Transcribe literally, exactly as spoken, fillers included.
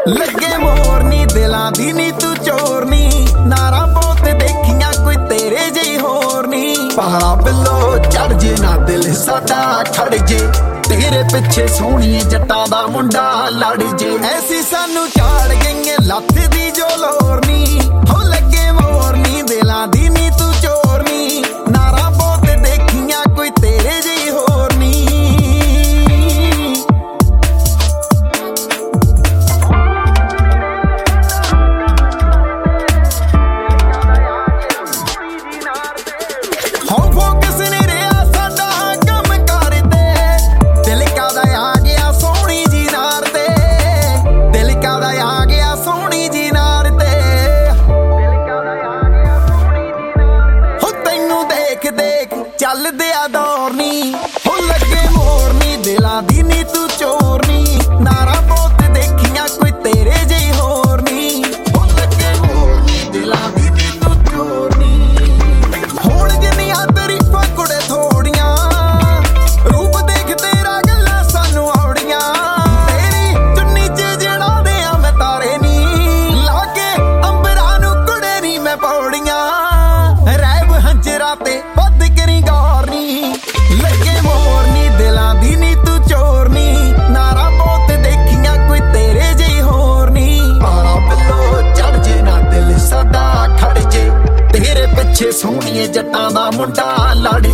ਲੱਗੇ ਮੋਰਨੀ ਦਿਲਾਂ ਦੀ ਨੀ ਤੂੰ ਚੋਰਨੀ, ਨਾਰਾ ਬਹੁਤ ਦੇਖੀਆਂ ਕੋਈ ਤੇਰੇ ਜਿਹੀ ਹੋਰ ਨੀ। ਪਹਾੜਾ ਬਿੱਲੋ ਚੜ ਜੇ ਨਾ ਦਿਲ ਸਾਡਾ ਖੜ ਜੇ, ਤੇਰੇ ਪਿੱਛੇ ਸੋਹਣੀਏ ਜੱਟਾਂ ਦਾ ਮੁੰਡਾ ਲੜ ਜੇ। ਐਸੀ ਸਾਨੂੰ ਝਾੜ ਗਈਏ ਲੱਥ ਦੀ ਜੋ ਲੋਰ ਨੀ, ਹੋ ਲੱਗੇ ਮੋਰਨੀ ਦਿਲਾਂ ਦੀ ਨੀ ਤੂੰ ਚੋਰਨੀ, ਨਾਰਾ ਬਹੁਤ ਦੇਖੀਆਂ ਕੋਈ ਤੇਰੇ ਜਿਹੀ ਹੋਰ ਨੀ। ਚੱਲਦੇ ਆ ਦੌਰ ਨੀ, ਹੋ ਲੱਗੇ ਮੋਰਨੀ ਦਿਲਾਂ ਦੀ ਨੀ ਤੂੰ ਚੋਰਨੀ, ਨਾਰਾ ਬਹੁਤ ਦੇਖੀਆਂ ਕੋਈ ਤੇਰੇ ਜਿਹੀ ਹੋਰ ਨੀ। ਹੋ ਲੱਗੇ ਮੋਰਨੀ ਦਿਲਾਂ ਦੀ ਨੀ ਤੂੰ ਚੋਰਨੀ, ਹੁਣ ਜਿੰਨੀਆਂ ਤਾਰੀਫਾਂ ਕੁੜੇ ਥੋੜੀਆਂ, ਰੂਪ ਦੇਖ ਤੇਰਾ ਗੱਲਾਂ ਸਾਨੂੰ ਆਉੜੀਆਂ। ਤੇਰੀ ਚੁੰਨੀ ਚ ਜਿਹੜਾ ਦੇ ਆ ਮੈਂ ਤਾਰੇ ਨੀ, ਲਾ ਕੇ ਅੰਬਰਾਂ ਨੂੰ ਕੁੜੇ ਨੀ ਮੈਂ ਪੌੜੀਆਂ। ਰਹਿਬ ਹੰਜਰਾ ਤੇ ਲੱਗੇ ਮੋਰਨੀ ਦਿਲਾਂ ਦੀ ਨੀ ਤੂੰ ਚੋਰਨੀ, ਨਾਰਾ ਬਹੁਤ ਦੇਖੀਆਂ ਕੋਈ ਤੇਰੇ ਜਿਹੀ ਹੋਰ ਨੀ। ਪਹਾੜਾ ਬਿੱਲੋ ਚੜ ਜੇ ਨਾ ਦਿਲ ਸਾਡਾ ਖੜ ਜੇ, ਤੇਰੇ ਪਿੱਛੇ ਸੋਹਣੀਏ ਜੱਟਾਂ ਦਾ ਮੁੰਡਾ ਲੜ